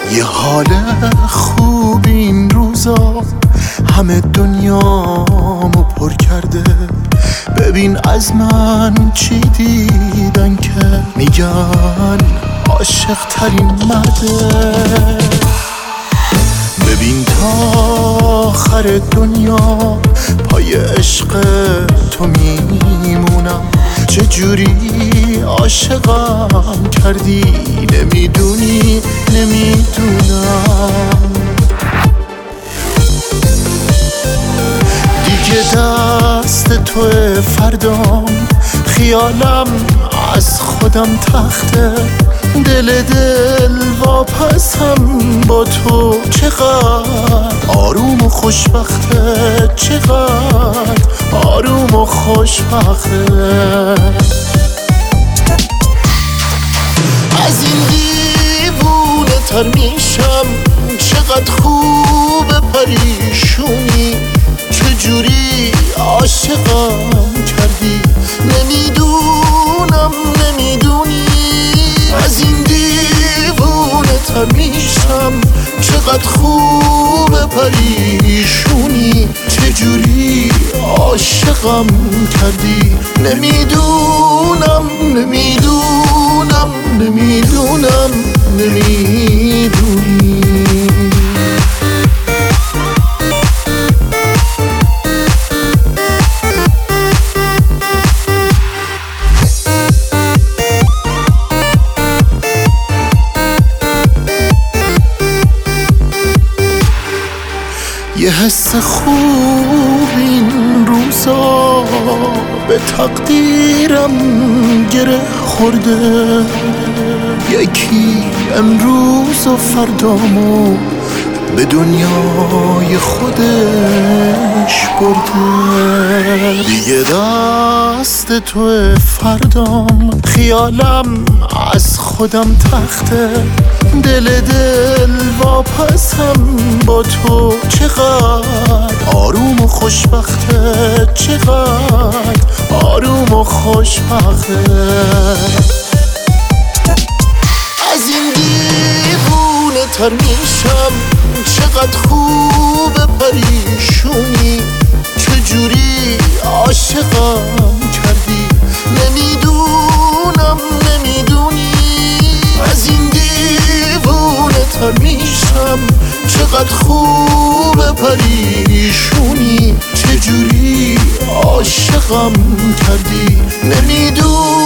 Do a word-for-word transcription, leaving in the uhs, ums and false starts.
یه حال خوب این روزا همه دنیامو پر کرده. ببین از من چی دیدن که میگن عاشق ترین مرده. ببین تا آخر دنیا پای عشق تو میمونم. چجوری عاشقم کردی نمیدونی نمیدونم. دیگه دست توی فردام، خیالم از خودم تخته. دل دل واپسم با تو، چقدر آروم و خوشبخته، چقدر آروم و خوشبخته. از این دیوونه تر میشم، چقدر خوب پریشونی. چجوری عاشقم کردی نمیدونم نمیدونی. از این دیوونه تر میشم، چقدر خوب پریشونی. چجوری عاشقم کردی نمیدونم نمیدونم نمیدونم نمیدونی. یه حس خوب این روزا به تقدیرم گره خورده. یکی امروز و فردامو به دنیای خودش برده. دیگه دست تو فردام، خیالم از خودم تخته. دل دل واپسم با تو، چقدر آروم و خوشبخته، چقدر آروم و خوشبخته. از این دیوونه تر میشم، چقدر خوب پریشونی. چجوری عاشقم کردی نمیدونم نمیدونی. از این دیوونه تر میشم، چقدر خوب پریشونی. چجوری عاشقم کردی نمیدونم